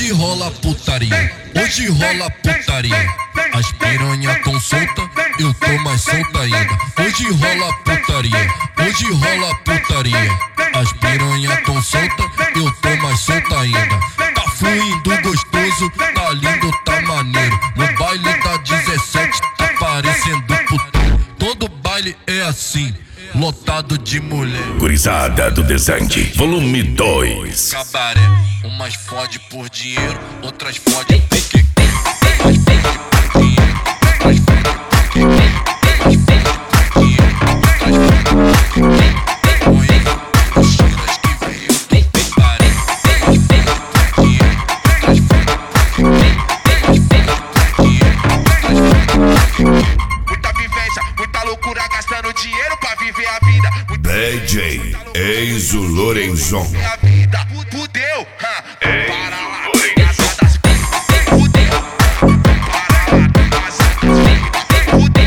Hoje rola putaria, hoje rola putaria. As piranha tão solta, eu tô mais solta ainda. Hoje rola putaria, hoje rola putaria. As piranha tão solta, eu tô mais solta ainda. Tá fluindo gostoso, tá lindo, tá maneiro. No baile da 17 tá parecendo puteiro. Todo baile é assim, lotado de mulher. Gurizada do Desante, volume 2. Cabaré, umas fode por dinheiro, outras fode porque umas fode por dinheiro, outras fode porque umas fode por dinheiro, outras fode porque conheço os tiras que veio do cabaré. Umas fode por dinheiro, outras fode porque umas fode por dinheiro, outras fode. Muita vivência, muita loucura, gastando dinheiro pra viver a vida. DJ Enzo Lorenzon. A vida fudeu, para lá, casadas, fudeu, para lá, casadas, fudeu,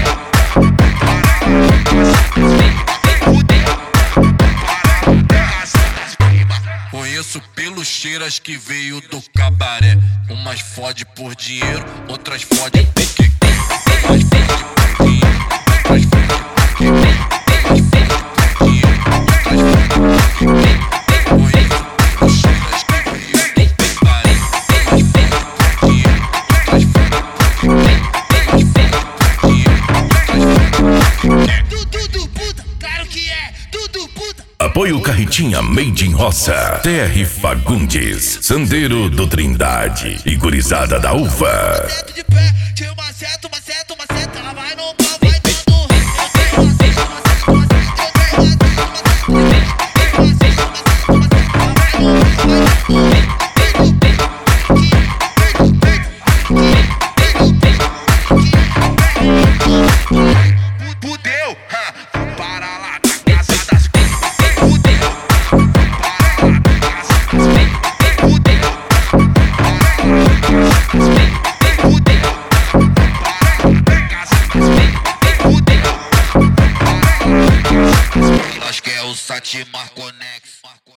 para lá, casadas. Conheço pelos cheiras que veio do cabaré. Umas fode por dinheiro, outras fode porque umas fode por dinheiro, outras fode porque umas fode por dinheiro, outras fode porque conheço pelos cheiras que veio do cabaré. Umas fode por dinheiro, outras fode porque umas fode por dinheiro, outras fode. Tudo puta, claro que é, tudo puta. Apoio Carretinha Made in Roça, TR Fagundes, Sandeiro do Trindade e Gurizada da Uva. De pé, tinha uma seta